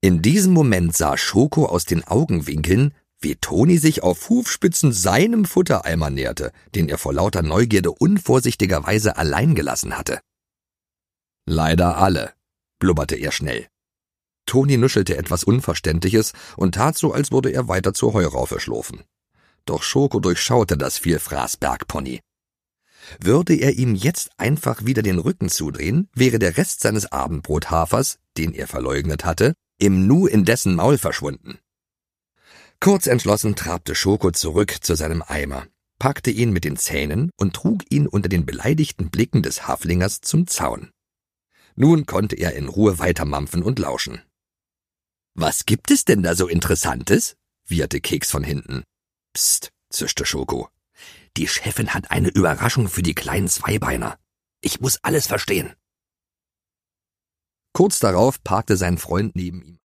In diesem Moment sah Schoko aus den Augenwinkeln, wie Toni sich auf Hufspitzen seinem Futtereimer näherte, den er vor lauter Neugierde unvorsichtigerweise allein gelassen hatte. »Leider alle«, blubberte er schnell. Toni nuschelte etwas Unverständliches und tat so, als würde er weiter zur Heuraufe schlurfen. Doch Schoko durchschaute das Vielfraßbergpony. Würde er ihm jetzt einfach wieder den Rücken zudrehen, wäre der Rest seines Abendbrothafers, den er verleugnet hatte, im Nu in dessen Maul verschwunden. Kurzentschlossen trabte Schoko zurück zu seinem Eimer, packte ihn mit den Zähnen und trug ihn unter den beleidigten Blicken des Haflingers zum Zaun. Nun konnte er in Ruhe weitermampfen und lauschen. »Was gibt es denn da so Interessantes?« wieherte Keks von hinten. »Psst«, zischte Schoko. »Die Chefin hat eine Überraschung für die kleinen Zweibeiner. Ich muss alles verstehen.« Kurz darauf parkte sein Freund neben ihm.